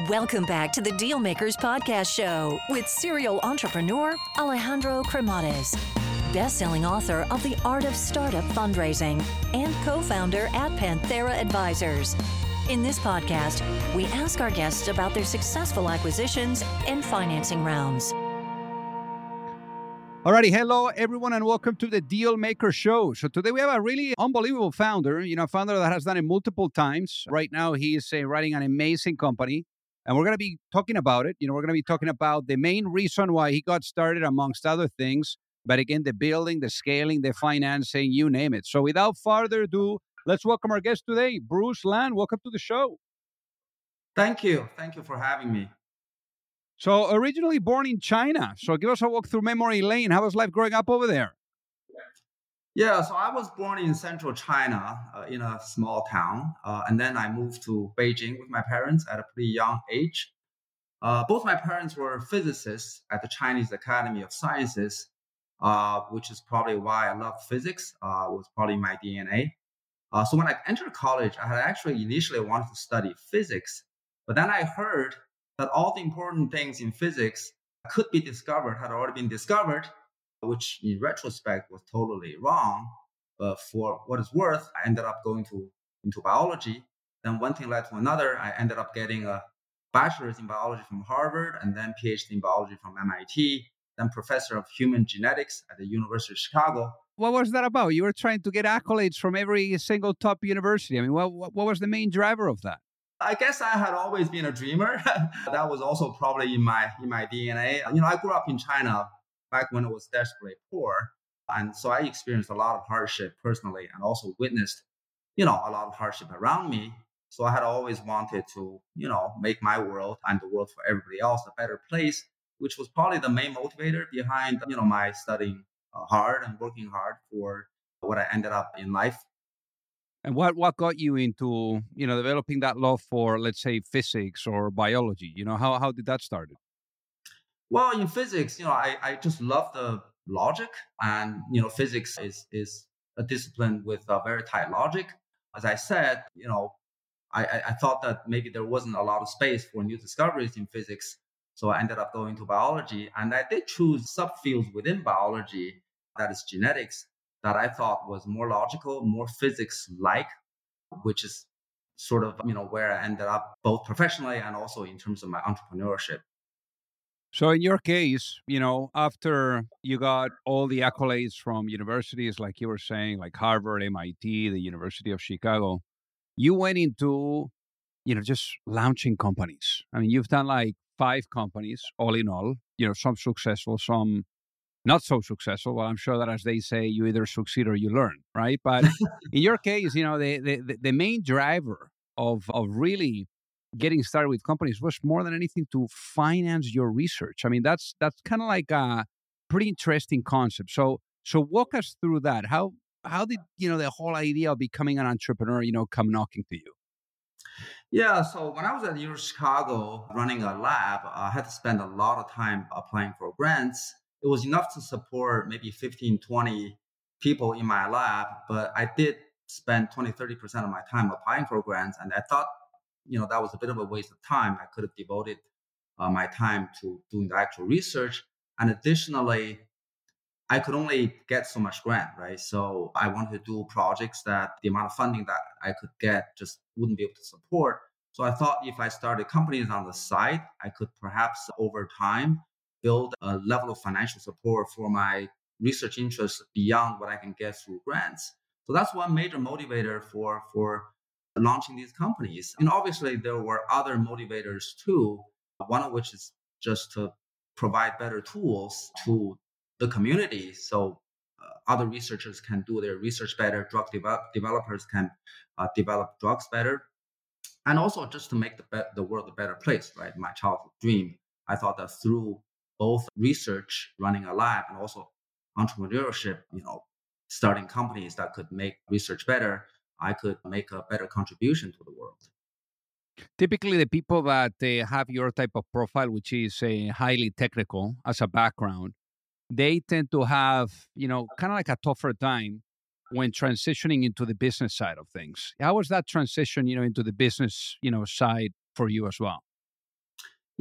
Welcome back to the Dealmakers Podcast Show with serial entrepreneur Alejandro Cremades, best-selling author of The Art of Startup Fundraising and co-founder at Panthera Advisors. In this podcast, we ask our guests about their successful acquisitions and financing rounds. Alrighty, hello everyone and welcome to the Dealmaker Show. So today we have a really unbelievable founder, a founder that has done it multiple times. Right now he is running an amazing company and we're going to be talking about it. We're going to be talking about the main reason why he got started amongst other things. But again, the building, the scaling, the financing, you name it. So without further ado, let's welcome our guest today, Bruce Lan. Welcome to the show. Thank you. Thank you for having me. So originally born in China. So give us a walk through memory lane. How was life growing up over there? Yeah, so I was born in central China in a small town. And then I moved to Beijing with my parents at a pretty young age. Both my parents were physicists at the Chinese Academy of Sciences, which is probably why I love physics. It was probably my DNA. So when I entered college, I had actually initially wanted to study physics. But then I heard that all the important things in physics could be discovered, had already been discovered, which in retrospect was totally wrong. But for what it's worth, I ended up going into biology. Then one thing led to another. I ended up getting a bachelor's in biology from Harvard and then PhD in biology from MIT, then professor of human genetics at the University of Chicago. What was that about? You were trying to get accolades from every single top university. I mean, what was the main driver of that? I guess I had always been a dreamer. That was also probably in my DNA. I grew up in China back when it was desperately poor. And so I experienced a lot of hardship personally and also witnessed, a lot of hardship around me. So I had always wanted to, make my world and the world for everybody else a better place, which was probably the main motivator behind, my studying hard and working hard for what I ended up in life. And what got you into, developing that love for, let's say, physics or biology? How did that start? Well, in physics, I just love the logic, and physics is a discipline with a very tight logic. As I said, I thought that maybe there wasn't a lot of space for new discoveries in physics, so I ended up going to biology, and I did choose subfields within biology, that is genetics, that I thought was more logical, more physics-like, which is sort of where I ended up both professionally and also in terms of my entrepreneurship. So in your case, after you got all the accolades from universities, like you were saying, like Harvard, MIT, the University of Chicago, you went into, just launching companies. I mean, you've done like 5 companies all in all, some successful, some not so successful. Well, I'm sure that as they say, you either succeed or you learn, right? But in your case, the main driver of really getting started with companies was more than anything to finance your research. I mean, that's kind of like a pretty interesting concept. So walk us through that. How did the whole idea of becoming an entrepreneur come knocking to you? Yeah, so when I was at the University of Chicago running a lab, I had to spend a lot of time applying for grants. It was enough to support maybe 15, 20 people in my lab, but I did spend 20, 30% of my time applying for grants. And I thought, that was a bit of a waste of time. I could have devoted my time to doing the actual research. And additionally, I could only get so much grant, right? So I wanted to do projects that the amount of funding that I could get just wouldn't be able to support. So I thought if I started companies on the side, I could perhaps over time build a level of financial support for my research interests beyond what I can get through grants. So that's one major motivator for launching these companies. And obviously there were other motivators too, one of which is just to provide better tools to the community so other researchers can do their research better, developers can develop drugs better, and also just to make the world a better place, right? My childhood dream. I thought that through both research, running a lab, and also entrepreneurship, starting companies that could make research better, I could make a better contribution to the world. Typically, the people that have your type of profile, which is highly technical as a background, they tend to have, kind of like a tougher time when transitioning into the business side of things. How was that transition, into the business, side for you as well?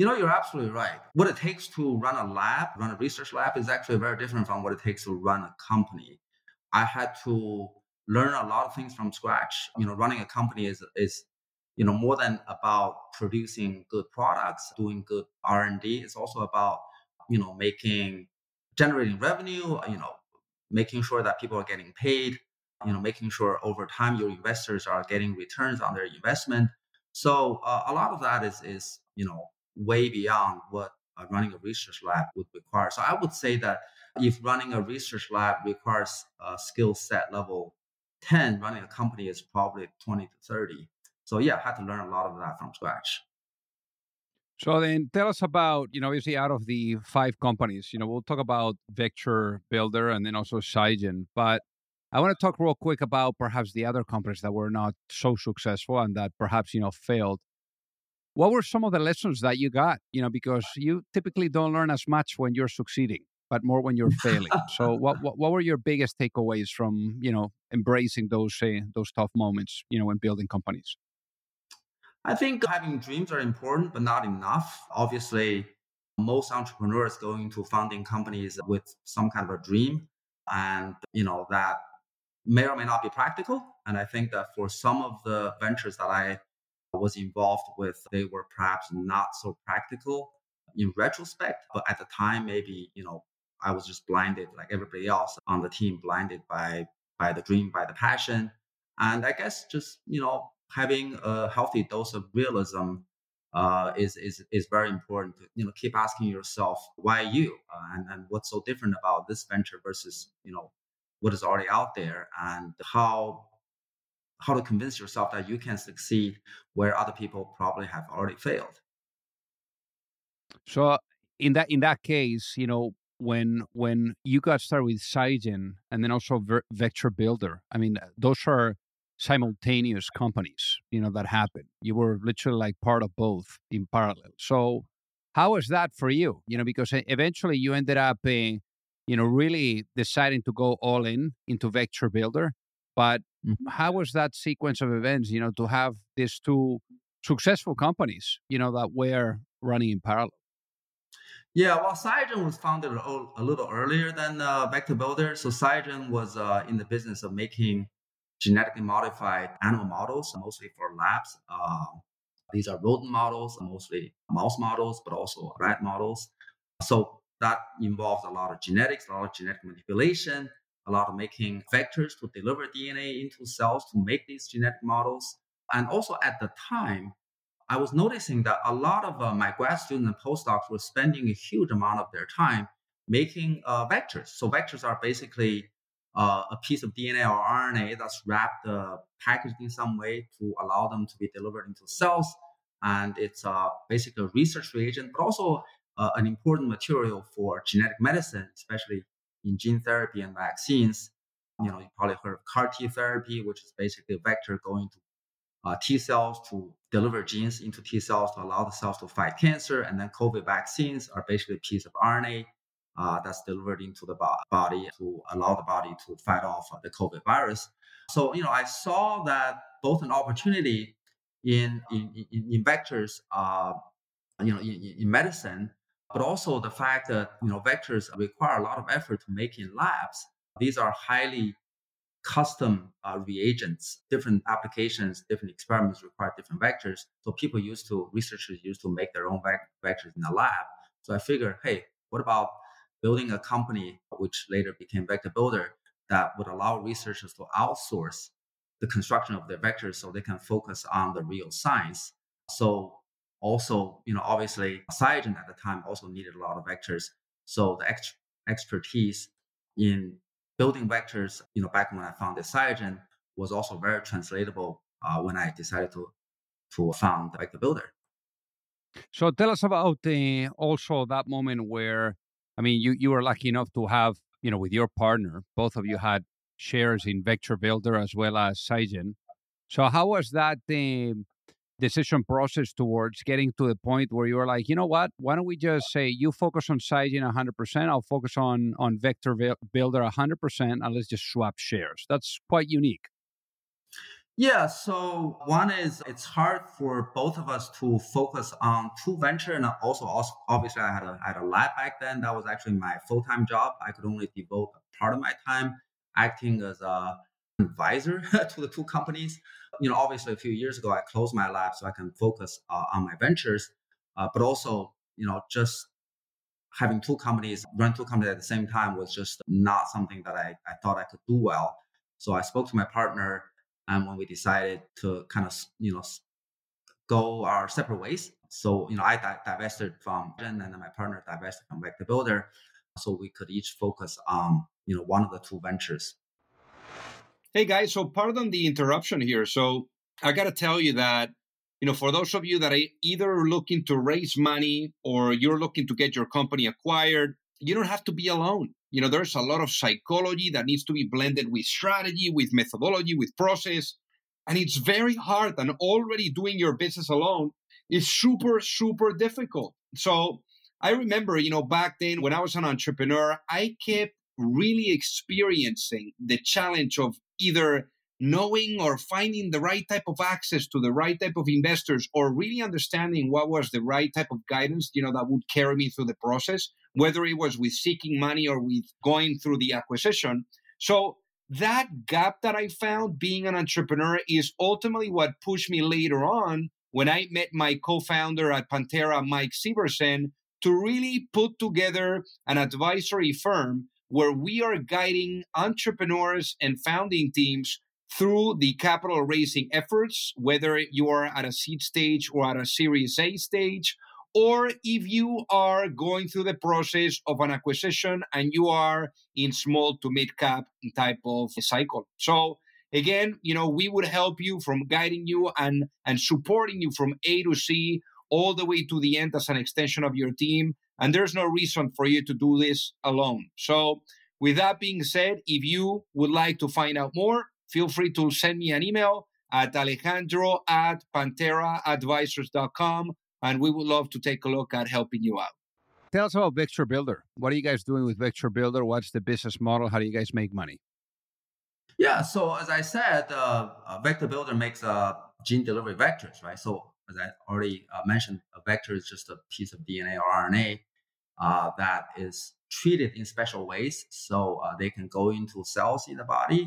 You're absolutely right. What it takes to run a lab, run a research lab, is actually very different from what it takes to run a company. I had to learn a lot of things from scratch. Running a company is more than about producing good products, doing good R&D. It's also about making generating revenue. Making sure that people are getting paid. Making sure over time your investors are getting returns on their investment. So a lot of that is way beyond what running a research lab would require. So I would say that if running a research lab requires a skill set level 10, running a company is probably 20 to 30. So yeah, I had to learn a lot of that from scratch. So then tell us about, obviously out of the five companies, we'll talk about Vector Builder and then also Cygen. But I want to talk real quick about perhaps the other companies that were not so successful and that perhaps, failed. What were some of the lessons that you got? Because you typically don't learn as much when you're succeeding, but more when you're failing. So what were your biggest takeaways from, embracing those tough moments, when building companies? I think having dreams are important, but not enough. Obviously, most entrepreneurs go into founding companies with some kind of a dream, and that may or may not be practical. And I think that for some of the ventures that I was involved with, they were perhaps not so practical in retrospect. But at the time, maybe, I was just blinded like everybody else on the team, blinded by the dream, by the passion. And I guess just, having a healthy dose of realism is very important to keep asking yourself why you and what's so different about this venture versus what is already out there, and how to convince yourself that you can succeed where other people probably have already failed. So in that case, when you got started with Cygen and then also Vector Builder, I mean, those are simultaneous companies, that happen. You were literally like part of both in parallel. So how was that for you? Because eventually you ended up, really deciding to go all in into Vector Builder. But Mhm. how was that sequence of events, to have these two successful companies, that were running in parallel? Yeah, well, Cygen was founded a little earlier than Vector Builder. So Cygen was in the business of making genetically modified animal models, mostly for labs. These are rodent models, mostly mouse models, but also rat models. So that involves a lot of genetics, a lot of genetic manipulation, a lot of making vectors to deliver DNA into cells to make these genetic models. And also at the time, I was noticing that a lot of my grad students and postdocs were spending a huge amount of their time making vectors. So vectors are basically a piece of DNA or RNA that's wrapped, packaged in some way to allow them to be delivered into cells. And it's basically a research reagent, but also an important material for genetic medicine, especially in gene therapy and vaccines. You probably heard of CAR T therapy, which is basically a vector going to T cells to deliver genes into T cells to allow the cells to fight cancer. And then COVID vaccines are basically a piece of RNA that's delivered into the body to allow the body to fight off the COVID virus. So, I saw that both an opportunity in vectors, in medicine, but also the fact that, vectors require a lot of effort to make in labs. These are highly custom reagents, different applications, different experiments require different vectors. So researchers used to make their own vectors in the lab. So I figured, hey, what about building a company, which later became Vector Builder, that would allow researchers to outsource the construction of their vectors so they can focus on the real science. So also, obviously, Cygen at the time also needed a lot of vectors. So the expertise in building vectors, back when I founded Cygen, was also very translatable when I decided to found Vector Builder. So tell us about also that moment where, I mean, you were lucky enough to have, with your partner, both of you had shares in Vector Builder as well as Cygen. So how was that decision process towards getting to the point where you were like, you know what, why don't we just say you focus on Cygen 100%, I'll focus on Vector Builder 100%, and let's just swap shares. That's quite unique. Yeah, so one is it's hard for both of us to focus on two venture, and also obviously I had a lab back then. That was actually my full time job. I could only devote a part of my time acting as a advisor to the two companies. Obviously a few years ago I closed my lab so I can focus on my ventures, but also just having run two companies at the same time was just not something that I thought I could do well. So I spoke to my partner, and when we decided to kind of go our separate ways, so I divested from Vision, and then my partner divested from Vector Builder, so we could each focus on one of the two ventures. Hey guys, so pardon the interruption here. So I got to tell you that, for those of you that are either looking to raise money or you're looking to get your company acquired, you don't have to be alone. There's a lot of psychology that needs to be blended with strategy, with methodology, with process. And it's very hard. And already doing your business alone is super, super difficult. So I remember, back then when I was an entrepreneur, I kept really experiencing the challenge of either knowing or finding the right type of access to the right type of investors, or really understanding what was the right type of guidance, that would carry me through the process, whether it was with seeking money or with going through the acquisition. So that gap that I found being an entrepreneur is ultimately what pushed me later on when I met my co-founder at Pantera, Mike Severson, to really put together an advisory firm where we are guiding entrepreneurs and founding teams through the capital raising efforts, whether you are at a seed stage or at a Series A stage, or if you are going through the process of an acquisition and you are in small to mid cap type of cycle. So again, we would help you from guiding you and supporting you from A to C all the way to the end as an extension of your team. And there's no reason for you to do this alone. So with that being said, if you would like to find out more, feel free to send me an email at alejandro@panteraadvisors.com, and we would love to take a look at helping you out. Tell us about Vector Builder. What are you guys doing with Vector Builder? What's the business model? How do you guys make money? Yeah, so as I said, Vector Builder makes gene delivery vectors, right? So as I already mentioned, a vector is just a piece of DNA or RNA that is treated in special ways, so they can go into cells in the body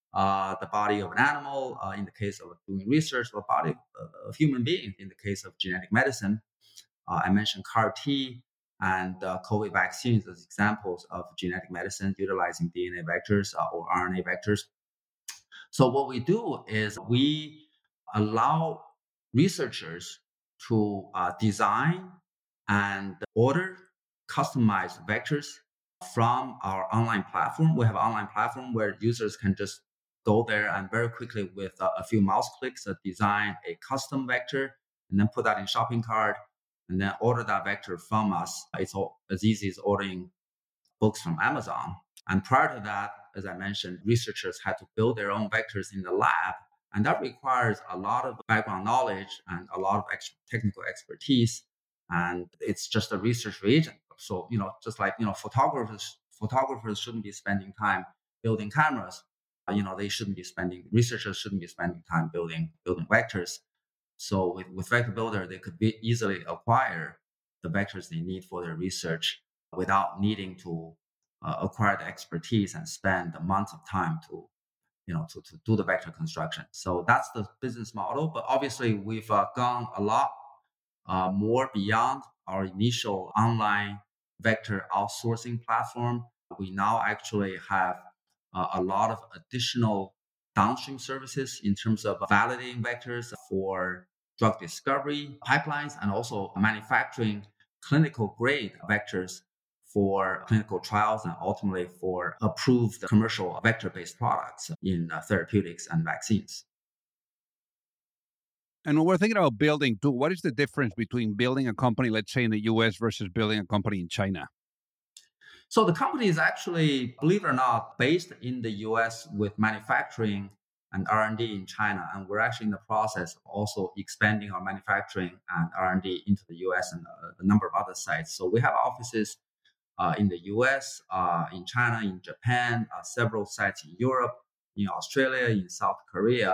of an animal, in the case of doing research, or the body of a human being, in the case of genetic medicine. I mentioned CAR T and COVID vaccines as examples of genetic medicine utilizing DNA vectors or RNA vectors. So what we do is we allow researchers to design and order customized vectors from our online platform. We have an online platform where users can just go there and very quickly with a few mouse clicks design a custom vector and then put that in shopping cart and then order that vector from us. It's all as easy as ordering books from Amazon. And prior to that, as I mentioned, researchers had to build their own vectors in the lab. And that requires a lot of background knowledge and a lot of technical expertise. And it's just a research reagent. So, just like, photographers shouldn't be spending time building cameras. Researchers shouldn't be spending time building vectors. So with Vector Builder, they could easily acquire the vectors they need for their research without needing to acquire the expertise and spend months of time to do the vector construction. So that's the business model. But obviously, we've gone a lot more beyond our initial online vector outsourcing platform. We now actually have a lot of additional downstream services in terms of validating vectors for drug discovery pipelines and also manufacturing clinical grade vectors for clinical trials and ultimately for approved commercial vector-based products in therapeutics and vaccines. And when we're thinking about building too, what is the difference between building a company, let's say in the US, versus building a company in China? So the company is actually, believe it or not, based in the US with manufacturing and R&D in China. And we're actually in the process of also expanding our manufacturing and R&D into the US and a number of other sites. So we have offices in the US, in China, in Japan, several sites in Europe, in Australia, in South Korea.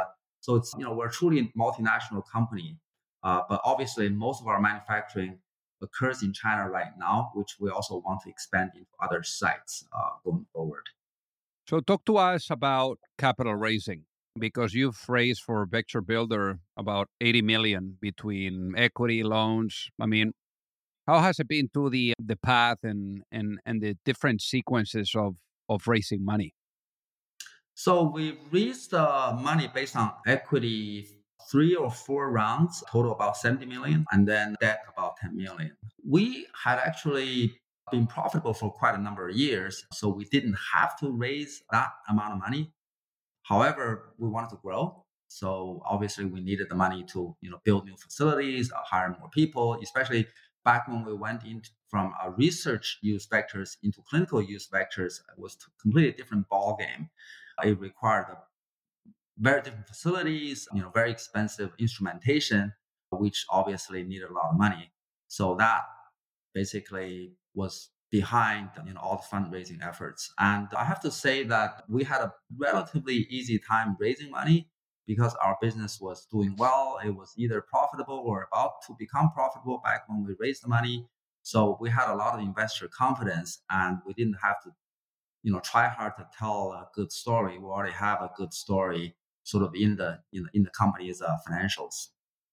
So it's, we're truly a multinational company. But obviously, most of our manufacturing occurs in China right now, which we also want to expand into other sites going forward. So talk to us about capital raising because you've raised for Vector Builder about 80 million between equity loans. I mean, how has it been to the path and the different sequences of raising money? So we raised money based on equity, 3 or 4 rounds, total about 70 million, and then debt about 10 million. We had actually been profitable for quite a number of years, so we didn't have to raise that amount of money. However, we wanted to grow. So obviously we needed the money to, build new facilities, hire more people, especially back when we went in from research use vectors into clinical use vectors. It was a completely different ball game. It required very different facilities, very expensive instrumentation, which obviously needed a lot of money. So that basically was behind all the fundraising efforts. And I have to say that we had a relatively easy time raising money because our business was doing well. It was either profitable or about to become profitable back when we raised the money. So we had a lot of investor confidence, and we didn't have to try hard to tell a good story. We already have a good story sort of in the company's financials.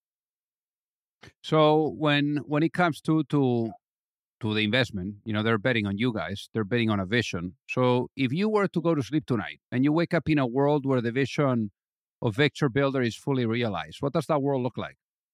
So when it comes to the investment, they're betting on you guys. They're betting on a vision. So if you were to go to sleep tonight and you wake up in a world where the vision of Vector Builder is fully realized, what does that world look like?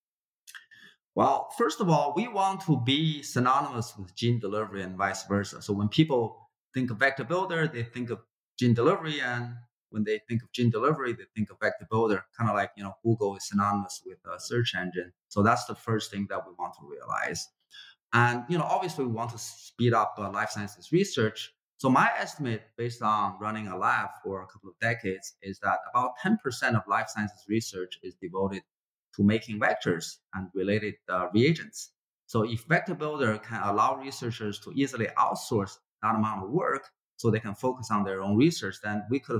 Well, first of all, we want to be synonymous with gene delivery and vice versa. So when people think of vector builder, they think of gene delivery, and when they think of gene delivery, they think of vector builder. Kind of like Google is synonymous with a search engine. So that's the first thing that we want to realize. And obviously, we want to speed up life sciences research. So my estimate, based on running a lab for a couple of decades, is that about 10% of life sciences research is devoted to making vectors and related reagents. So if Vector Builder can allow researchers to easily outsource that amount of work so they can focus on their own research, then we could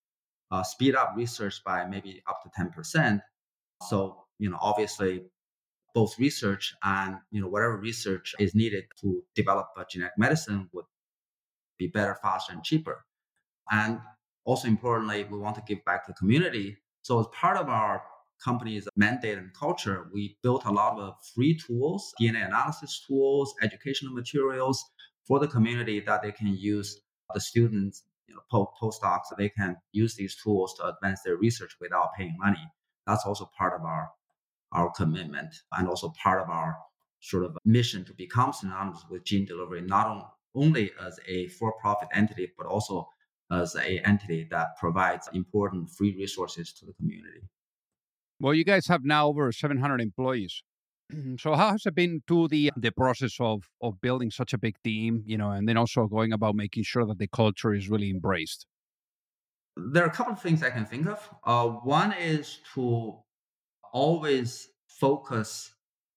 speed up research by maybe up to 10%. So, obviously, both research and whatever research is needed to develop a genetic medicine would be better, faster, and cheaper. And also importantly, we want to give back to the community. So as part of our company's mandate and culture, we built a lot of free tools, DNA analysis tools, educational materials for the community that they can use. The students, postdocs, they can use these tools to advance their research without paying money. That's also part of our commitment and also part of our sort of mission to become synonymous with gene delivery, not only as a for-profit entity, but also as an entity that provides important free resources to the community. Well, you guys have now over 700 employees. So how has it been to the process of building such a big team, and then also going about making sure that the culture is really embraced? There are a couple of things I can think of. One is to always focus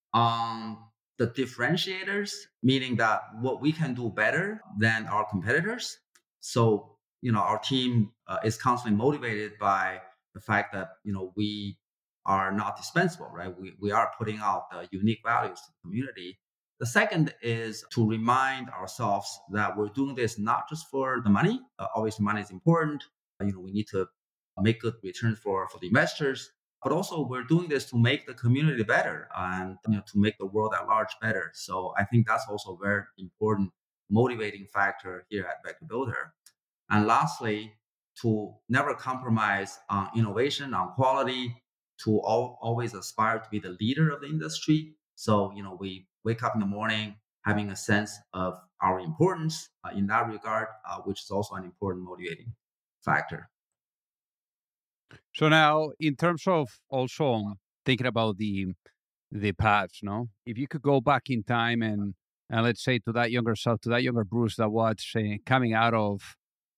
on the differentiators, meaning that what we can do better than our competitors. So, our team is constantly motivated by the fact that, we are not dispensable, right? We are putting out unique values to the community. The second is to remind ourselves that we're doing this not just for the money. Obviously, money is important. We need to make good returns for the investors, but also we're doing this to make the community better and to make the world at large better. So I think that's also a very important motivating factor here at Vector Builder. And lastly, to never compromise on innovation, on quality, to always aspire to be the leader of the industry. So, we wake up in the morning having a sense of our importance in that regard, which is also an important motivating factor. So now, in terms of also thinking about the paths, no, if you could go back in time and let's say to that younger self, to that younger Bruce that was coming out of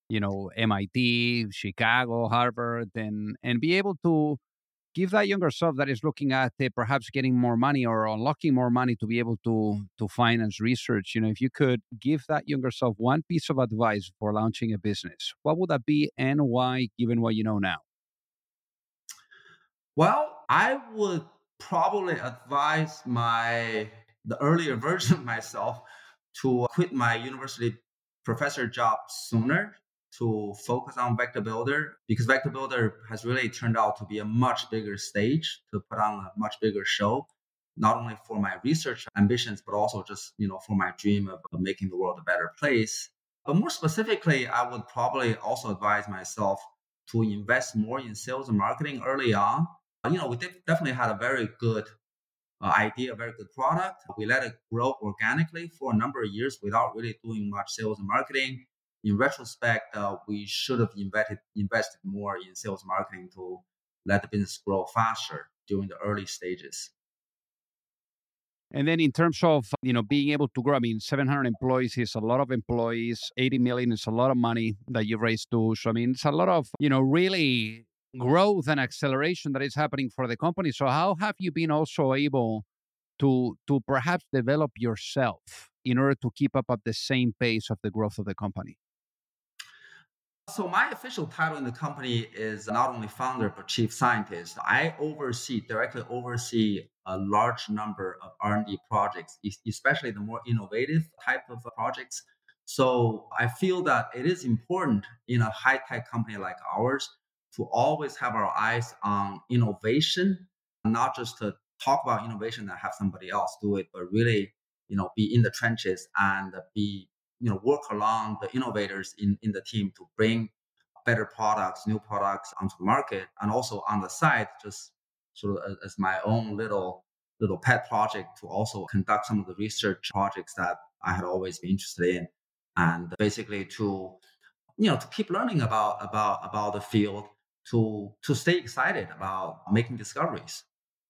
MIT, Chicago, Harvard, and be able to give that younger self that is looking at perhaps getting more money or unlocking more money to be able to finance research. If you could give that younger self one piece of advice for launching a business, what would that be and why, given what you know now? Well, I would probably advise the earlier version of myself to quit my university professor job sooner to focus on Vector Builder, because Vector Builder has really turned out to be a much bigger stage to put on a much bigger show, not only for my research ambitions, but also just, for my dream of making the world a better place. But more specifically, I would probably also advise myself to invest more in sales and marketing early on. We definitely had a very good idea, a very good product. We let it grow organically for a number of years without really doing much sales and marketing. In retrospect, we should have invested more in sales and marketing to let the business grow faster during the early stages. And then in terms of, being able to grow, 700 employees is a lot of employees. 80 million is a lot of money that you raised too. So, it's a lot of, really growth and acceleration that is happening for the company. So how have you been also able to perhaps develop yourself in order to keep up at the same pace of the growth of the company? So my official title in the company is not only founder, but chief scientist. I directly oversee a large number of R&D projects, especially the more innovative type of projects. So I feel that it is important in a high-tech company like ours to always have our eyes on innovation, not just to talk about innovation and have somebody else do it, but really, be in the trenches and work along the innovators in the team to bring better products, new products onto the market. And also on the side, just sort of as my own little pet project, to also conduct some of the research projects that I had always been interested in. And basically to keep learning about the field, to stay excited about making discoveries.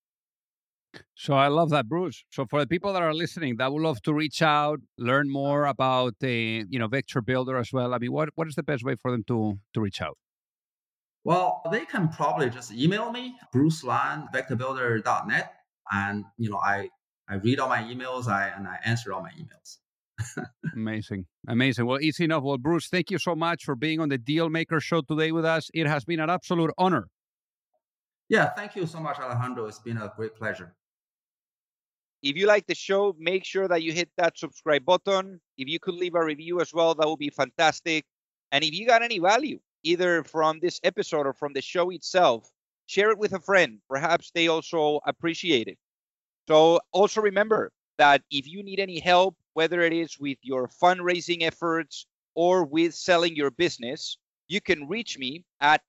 So I love that, Bruce. So for the people that are listening that would love to reach out, learn more about the Vector Builder as well, what is the best way for them to reach out? Well, they can probably just email me, brucelan@vectorbuilder.net, and I read all my emails, and I answer all my emails. Amazing. Well, easy enough. Well, Bruce, thank you so much for being on the Dealmaker Show today with us. It has been an absolute honor. Yeah, thank you so much, Alejandro. It's been a great pleasure. If you like the show, make sure that you hit that subscribe button. If you could leave a review as well, that would be fantastic. And if you got any value, either from this episode or from the show itself, share it with a friend. Perhaps they also appreciate it. So also remember that if you need any help, whether it is with your fundraising efforts or with selling your business, you can reach me at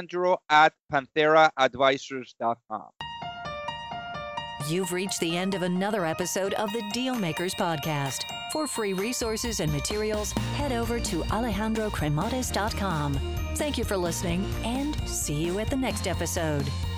alejandro@pantheraadvisors.com. You've reached the end of another episode of the Dealmakers Podcast. For free resources and materials, head over to alejandrocremades.com. Thank you for listening, and see you at the next episode.